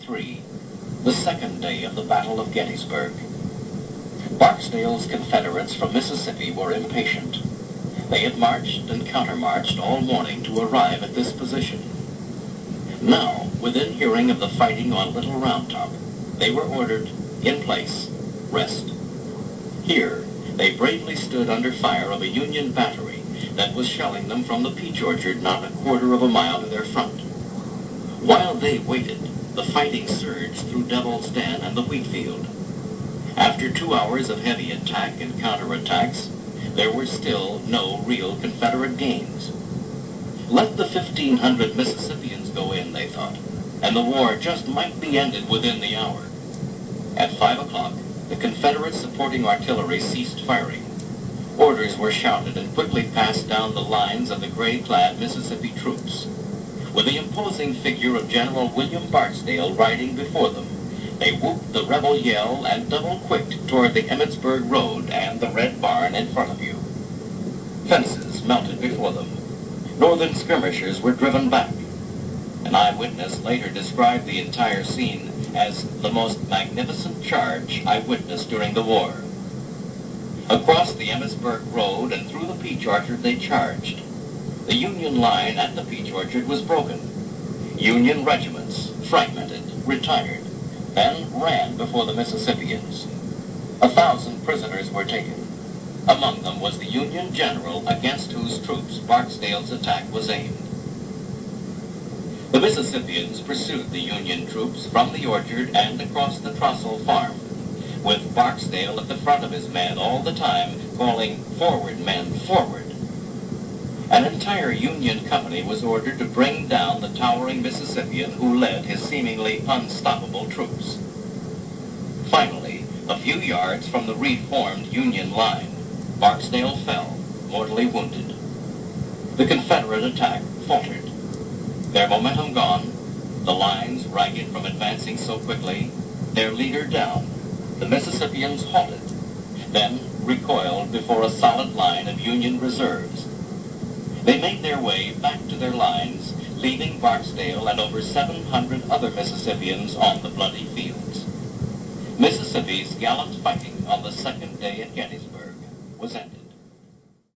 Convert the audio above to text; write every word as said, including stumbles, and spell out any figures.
three, the second day of the Battle of Gettysburg. Barksdale's Confederates from Mississippi were impatient. They had marched and countermarched all morning to arrive at this position. Now, within hearing of the fighting on Little Round Top, they were ordered, in place, rest. Here, they bravely stood under fire of a Union battery that was shelling them from the peach orchard not a quarter of a mile to their front. While they waited, the fighting surged through Devil's Den and the wheat field. After two hours of heavy attack and counterattacks, there were still no real Confederate gains. Let the fifteen hundred Mississippians go in, they thought, and the war just might be ended within the hour. At five o'clock, the Confederate supporting artillery ceased firing. Orders were shouted and quickly passed down the lines of the gray-clad Mississippi troops. With the imposing figure of General William Barksdale riding before them, they whooped the rebel yell and double-quicked toward the Emmitsburg Road and the Red Barn in front of you. Fences melted before them. Northern skirmishers were driven back. An eyewitness later described the entire scene as the most magnificent charge I witnessed during the war. Across the Emmitsburg Road and through the peach orchard they charged. The Union line at the peach orchard was broken. Union regiments, fragmented, retired, then ran before the Mississippians. A thousand prisoners were taken. Among them was the Union general against whose troops Barksdale's attack was aimed. The Mississippians pursued the Union troops from the orchard and across the Trossel farm, with Barksdale at the front of his men all the time calling, "Forward, men, forward." An entire Union company was ordered to bring down the towering Mississippian who led his seemingly unstoppable troops. Finally, a few yards from the reformed Union line, Barksdale fell, mortally wounded. The Confederate attack faltered. Their momentum gone, the lines ragged from advancing so quickly, their leader down, the Mississippians halted, then recoiled before a solid line of Union reserves. They made their way back to their lines, leaving Barksdale and over seven hundred other Mississippians on the bloody fields. Mississippi's gallant fighting on the second day at Gettysburg was ended.